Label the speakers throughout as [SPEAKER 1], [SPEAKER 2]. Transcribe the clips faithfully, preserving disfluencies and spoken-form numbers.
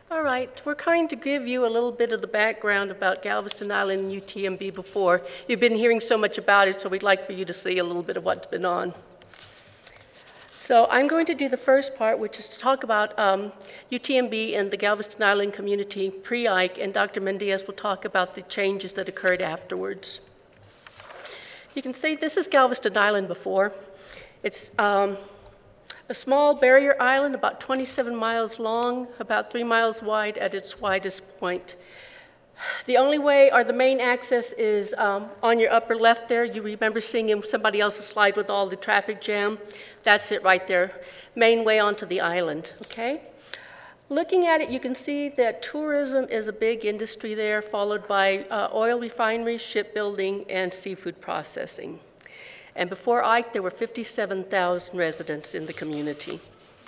[SPEAKER 1] All right, we're going to give you a little bit of the background about Galveston Island and U T M B before. You've been hearing so much about it, so we'd like for you to see a little bit of what's been on. So I'm going to do the first part, which is to talk about um, U T M B and the Galveston Island community pre-Ike, and Doctor Mendez will talk about the changes that occurred afterwards. You can see this is Galveston Island before. It's um, a small barrier island, about twenty-seven miles long, about three miles wide at its widest point. The only way, or the main access, is um, on your upper left there. You remember seeing somebody else's slide with all the traffic jam? That's it right there. Main way onto the island, okay? Looking at it, you can see that tourism is a big industry there, followed by uh, oil refineries, shipbuilding, and seafood processing. And before Ike, there were fifty-seven thousand residents in the community.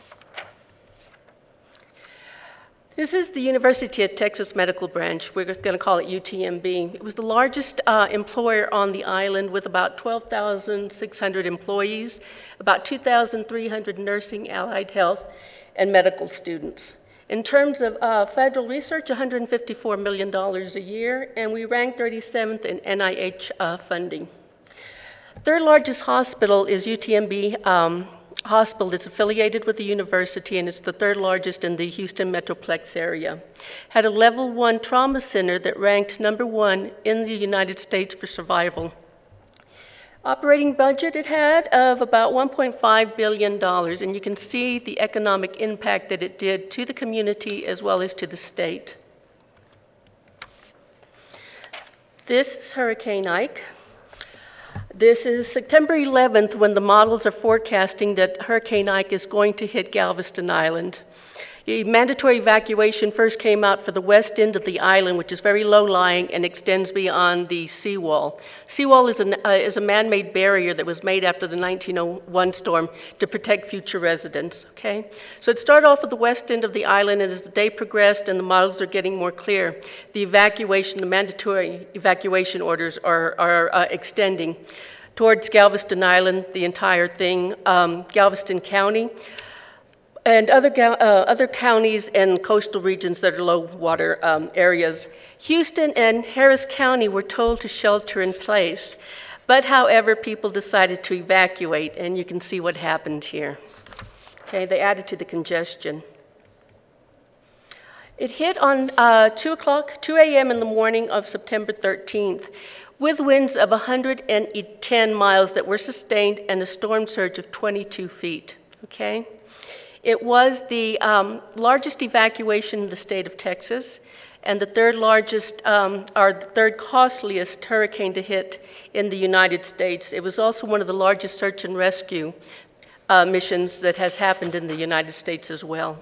[SPEAKER 1] This is the University of Texas Medical Branch. We're going to call it U T M B. It was the largest uh, employer on the island with about twelve thousand six hundred employees, about two thousand three hundred nursing, allied health, and medical students. In terms of uh, federal research, one hundred fifty-four million dollars a year, and we ranked thirty-seventh in N I H uh, funding. Third largest hospital is U T M B um, Hospital. It's affiliated with the university, and it's the third largest in the Houston Metroplex area. Had a level one trauma center that ranked number one in the United States for survival. Operating budget it had of about one point five billion dollars, and you can see the economic impact that it did to the community as well as to the state. This is Hurricane Ike. This is September eleventh when the models are forecasting that Hurricane Ike is going to hit Galveston Island. A mandatory evacuation first came out for the west end of the island, which is very low-lying and extends beyond the seawall. Seawall is, an, uh, is a man-made barrier that was made after the nineteen oh one storm to protect future residents, okay? So it started off with the west end of the island, and as the day progressed and the models are getting more clear, the evacuation, the mandatory evacuation orders are, are uh, extending towards Galveston Island, the entire thing, um, Galveston County, and other, uh, other counties and coastal regions that are low water um, areas. Houston and Harris County were told to shelter in place, but however, people decided to evacuate, and you can see what happened here. Okay, they added to the congestion. It hit on uh, two o'clock, two A M in the morning of September thirteenth, with winds of one hundred ten miles that were sustained and a storm surge of twenty-two feet, okay? It was the um, largest evacuation in the state of Texas, and the third largest, um, or the third costliest hurricane to hit in the United States. It was also one of the largest search and rescue uh, missions that has happened in the United States as well.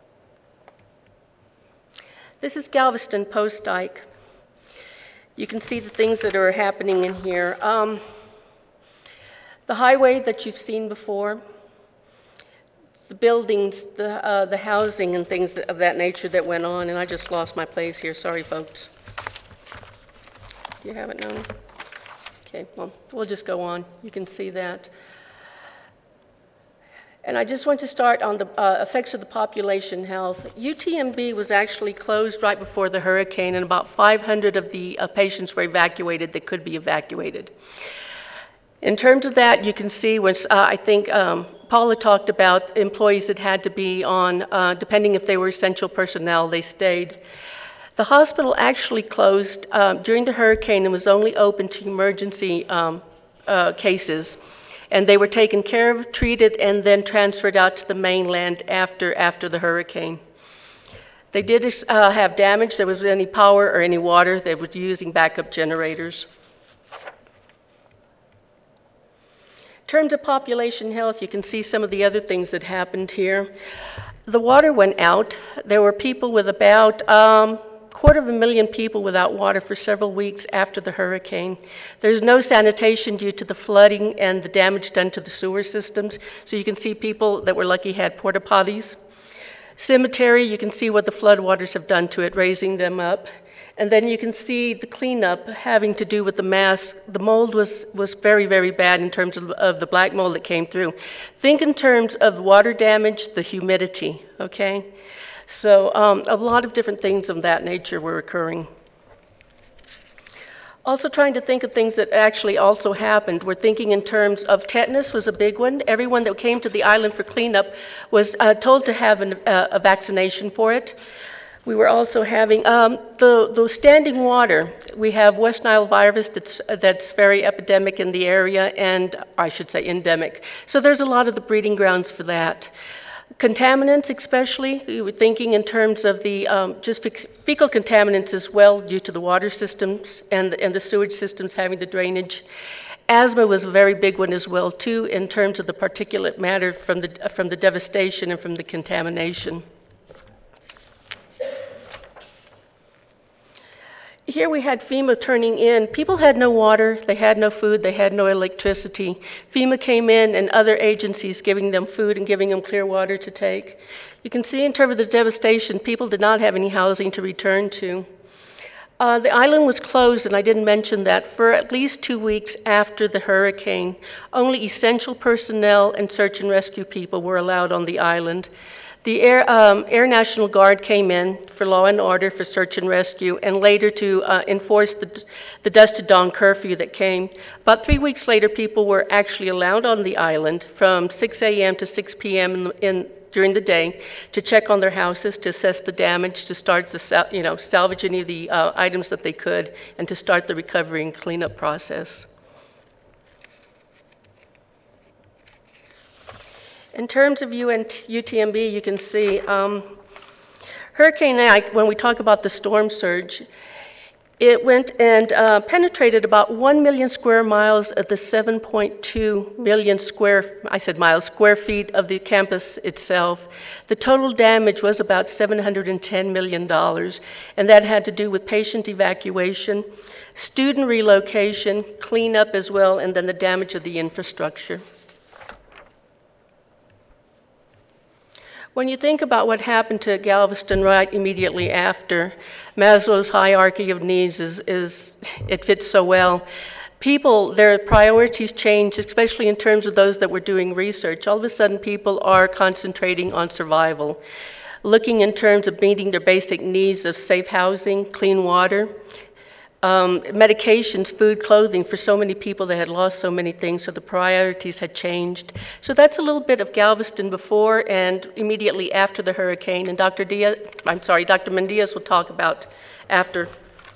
[SPEAKER 1] This is Galveston post-Ike. You can see the things that are happening in here. Um, the highway that you've seen before, the buildings, the, uh, the housing and things that, of that nature that went on, and I just lost my place here. Sorry, folks. Do you have it, Nona? Okay, well, we'll just go on. You can see that. And I just want to start on the uh, effects of the population health. U T M B was actually closed right before the hurricane, and about five hundred of the uh, patients were evacuated that could be evacuated. In terms of that, you can see, when, uh, I think um, Paula talked about employees that had to be on, uh, depending if they were essential personnel, they stayed. The hospital actually closed uh, during the hurricane and was only open to emergency um, uh, cases. And they were taken care of, treated, and then transferred out to the mainland after, after the hurricane. They did uh, have damage. There was any power or any water. They were using backup generators. In terms of population health, you can see some of the other things that happened here. The water went out. There were people with about um, quarter of a million people without water for several weeks after the hurricane. There's no sanitation due to the flooding and the damage done to the sewer systems. So you can see people that were lucky had porta potties. Cemetery, you can see what the floodwaters have done to it, raising them up. And then you can see the cleanup having to do with the mass. The mold was, was very, very bad in terms of, of the black mold that came through. Think in terms of water damage, the humidity, okay? So um, a lot of different things of that nature were occurring. Also trying to think of things that actually also happened. We're thinking in terms of tetanus was a big one. Everyone that came to the island for cleanup was uh, told to have an, uh, a vaccination for it. We were also having um, the, the standing water. We have West Nile virus that's, that's very epidemic in the area, and I should say endemic. So there's a lot of the breeding grounds for that. Contaminants especially, we were thinking in terms of the um, just fecal contaminants as well due to the water systems and, and the sewage systems having the drainage. Asthma was a very big one as well too in terms of the particulate matter from the, from the devastation and from the contamination. Here we had FEMA turning in. People had no water, they had no food, they had no electricity. FEMA came in and other agencies giving them food and giving them clear water to take. You can see in terms of the devastation, people did not have any housing to return to. Uh, the island was closed, and I didn't mention that, for at least two weeks after the hurricane. Only essential personnel and search and rescue people were allowed on the island. The Air, um, Air National Guard came in for law and order, for search and rescue, and later to uh, enforce the, the dusk to dawn curfew that came. About three weeks later, people were actually allowed on the island from six A M to six P M in, the, in during the day to check on their houses, to assess the damage, to start the you know salvage any of the uh, items that they could, and to start the recovery and cleanup process. In terms of U T M B, you can see um, Hurricane Ike, when we talk about the storm surge, it went and uh, penetrated about one million square miles of the seven point two million square, I said miles, square feet of the campus itself. The total damage was about seven hundred ten million dollars, and that had to do with patient evacuation, student relocation, cleanup as well, and then the damage of the infrastructure. When you think about what happened to Galveston right immediately after, Maslow's hierarchy of needs is, is it fits so well. People, their priorities changed, especially in terms of those that were doing research. All of a sudden, people are concentrating on survival, looking in terms of meeting their basic needs of safe housing, clean water, Um, medications, food, clothing for so many people that had lost so many things, so the priorities had changed. So that's a little bit of Galveston before and immediately after the hurricane, and Doctor Diaz, I'm sorry, Doctor Mendiaz will talk about after.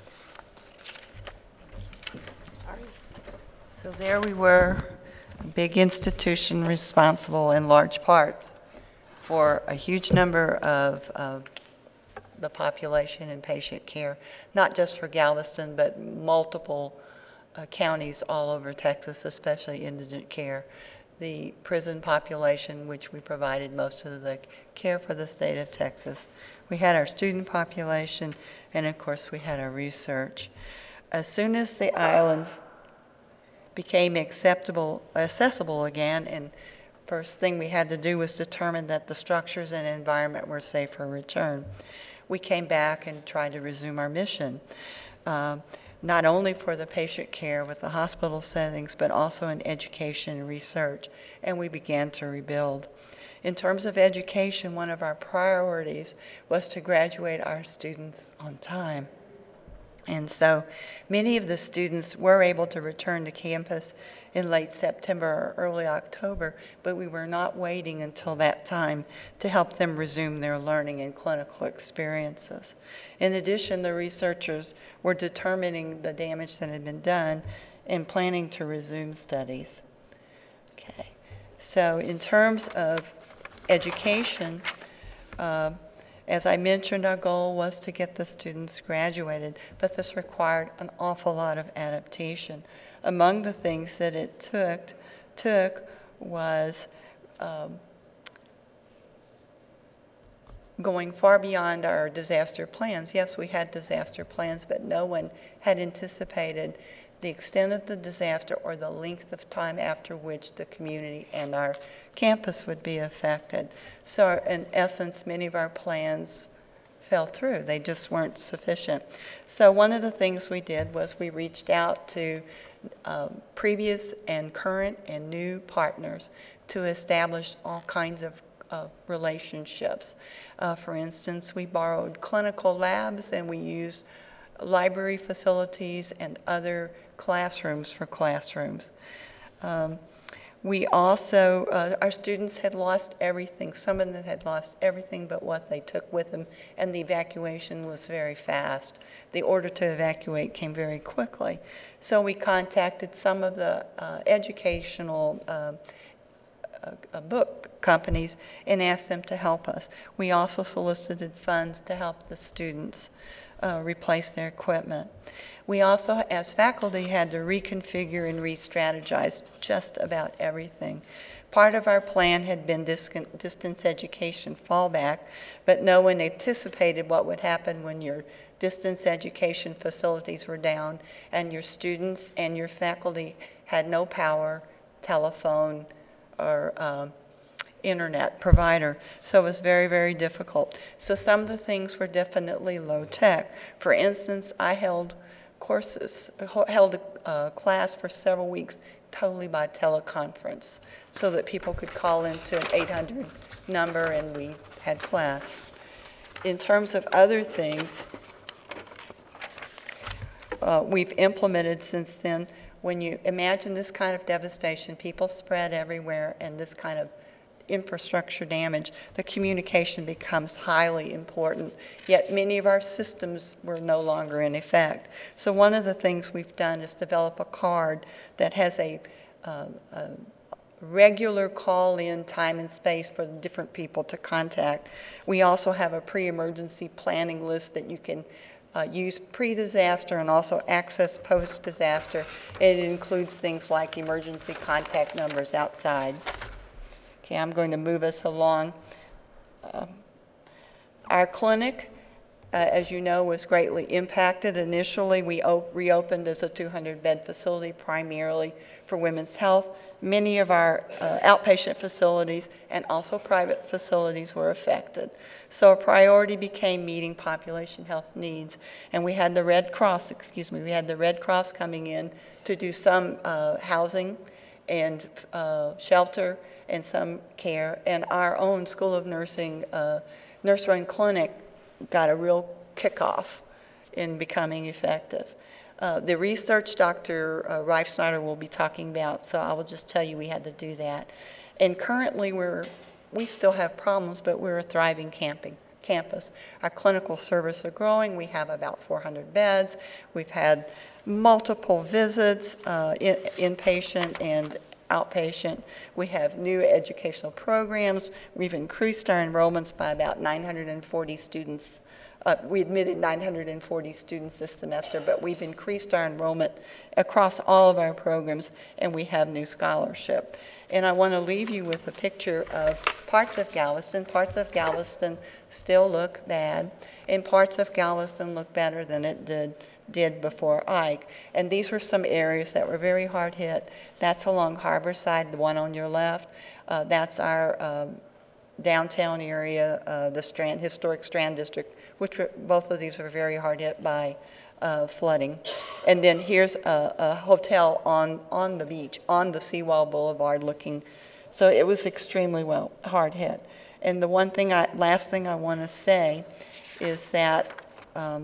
[SPEAKER 2] So there we were, a big institution responsible in large parts for a huge number of, of the population and patient care, not just for Galveston, but multiple uh, counties all over Texas, especially indigent care. The prison population, which we provided most of the care for the state of Texas. We had our student population, and of course we had our research. As soon as the islands became acceptable, accessible again, and first thing we had to do was determine that the structures and environment were safe for return. We came back and tried to resume our mission, uh, not only for the patient care with the hospital settings, but also in education and research, and we began to rebuild. In terms of education, one of our priorities was to graduate our students on time. And so many of the students were able to return to campus in late September or early October, but we were not waiting until that time to help them resume their learning and clinical experiences. In addition, the researchers were determining the damage that had been done and planning to resume studies. Okay, so in terms of education, uh, as I mentioned, our goal was to get the students graduated, but this required an awful lot of adaptation. Among the things that it took, took was um, going far beyond our disaster plans. Yes, we had disaster plans, but no one had anticipated the extent of the disaster or the length of time after which the community and our campus would be affected. So in essence, many of our plans fell through. They just weren't sufficient. So one of the things we did was we reached out to um, previous and current and new partners to establish all kinds of of relationships. Uh, for instance, we borrowed clinical labs and we used library facilities and other classrooms for classrooms. Um, we also, uh, our students had lost everything. Some of them had lost everything but what they took with them, and the evacuation was very fast. The order to evacuate came very quickly. So we contacted some of the uh, educational uh, uh, uh, book companies and asked them to help us. We also solicited funds to help the students uh, replace their equipment. We also, as faculty, had to reconfigure and re-strategize just about everything. Part of our plan had been distance education fallback, but no one anticipated what would happen when your distance education facilities were down and your students and your faculty had no power, telephone, or um, internet provider. So it was very, very difficult. So some of the things were definitely low tech. For instance, I held courses, held a uh, class for several weeks totally by teleconference so that people could call into an eight hundred number and we had class. In terms of other things, uh, we've implemented since then. When you imagine this kind of devastation, people spread everywhere, and this kind of infrastructure damage, the communication becomes highly important. Yet many of our systems were no longer in effect. So one of the things we've done is develop a card that has a, uh, a regular call-in time and space for different people to contact. We also have a pre-emergency planning list that you can Uh, use pre-disaster and also access post-disaster. It includes things like emergency contact numbers outside. Okay, I'm going to move us along. Uh, our clinic, uh, as you know, was greatly impacted. Initially, we reopened as a two hundred bed facility primarily for women's health. Many of our uh, outpatient facilities and also private facilities were affected. So a priority became meeting population health needs. And we had the Red Cross, excuse me, we had the Red Cross coming in to do some uh, housing and uh, shelter and some care. And our own School of Nursing uh, Nurse Run Clinic got a real kickoff in becoming effective. Uh, the research Doctor Uh, Reif Snyder will be talking about, so I will just tell you we had to do that. And currently we're, we still have problems, but we're a thriving camping, campus. Our clinical service are growing. We have about four hundred beds. We've had multiple visits, uh, in, inpatient and outpatient. We have new educational programs. We've increased our enrollments by about nine hundred forty students. Uh, we admitted nine hundred forty students this semester, but we've increased our enrollment across all of our programs, and we have new scholarship. And I want to leave you with a picture of parts of Galveston. Parts of Galveston still look bad, and parts of Galveston look better than it did did before Ike. And these were some areas that were very hard hit. That's along Harborside, the one on your left. Uh, that's our um, downtown area, uh, the Strand, historic Strand District, which were, both of these were very hard hit by uh, flooding. And then here's a, a hotel on, on the beach, on the Seawall Boulevard looking. So it was extremely well hard hit. And the one thing, I, last thing I want to say is that um,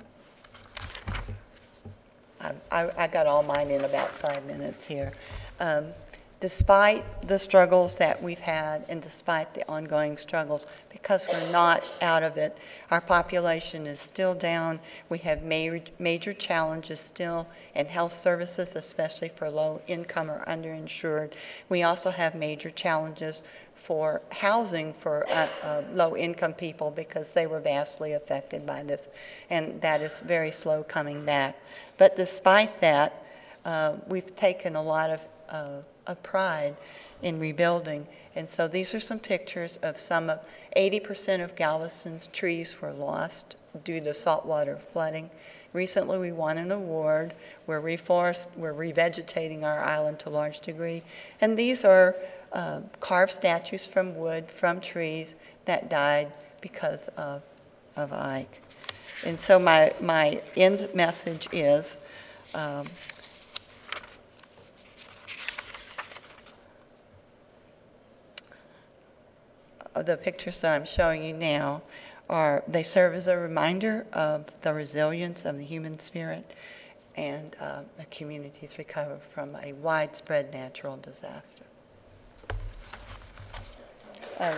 [SPEAKER 2] I, I, I got all mine in about five minutes here. Um, Despite the struggles that we've had and despite the ongoing struggles, because we're not out of it, our population is still down. We have major, major challenges still in health services, especially for low income or underinsured. We also have major challenges for housing for uh, uh, low income people because they were vastly affected by this, and that is very slow coming back. But despite that, uh, we've taken a lot of uh, of pride in rebuilding. And so these are some pictures of some of, eighty percent of Galveston's trees were lost due to saltwater flooding. Recently we won an award. We're reforest, we're revegetating our island to a large degree. And these are uh, carved statues from wood, from trees that died because of, of Ike. And so my, my end message is, um, of the pictures that I'm showing you now are, they serve as a reminder of the resilience of the human spirit and uh, the communities recover from a widespread natural disaster. Um,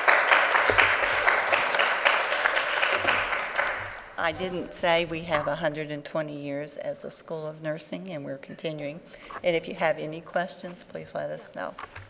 [SPEAKER 2] I didn't say we have one hundred twenty years as a School of Nursing, and we're continuing. And if you have any questions, please let us know.